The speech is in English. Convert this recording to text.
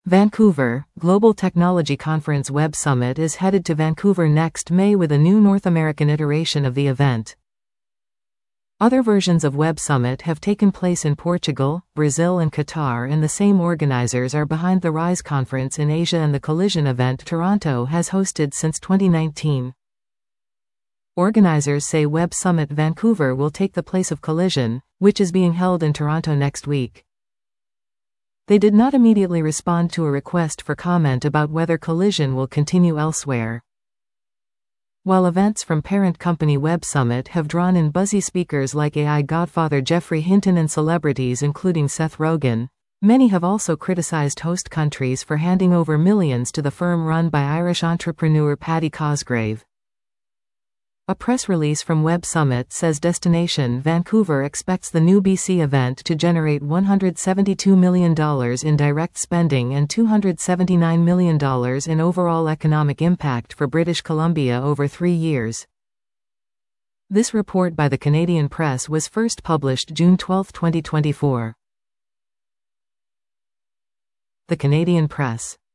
Vancouver, Global Technology Conference Web Summit is headed to Vancouver next May with a new North American iteration of the event. Other versions of Web Summit have taken place in Portugal, Brazil and Qatar, and the same organizers are behind the RISE conference in Asia and the Collision event Toronto has hosted since 2019. Organizers say Web Summit Vancouver will take the place of Collision, which is being held in Toronto next week. They did not immediately respond to a request for comment about whether Collision will continue elsewhere. While events from parent company Web Summit have drawn in buzzy speakers like AI godfather Geoffrey Hinton and celebrities including Seth Rogen, many have also criticized host countries for handing over millions to the firm run by Irish entrepreneur Paddy Cosgrave. A press release from Web Summit says Destination Vancouver expects the new BC event to generate $172 million in direct spending and $279 million in overall economic impact for British Columbia over 3 years. This report by the Canadian Press was first published June 12, 2024. The Canadian Press.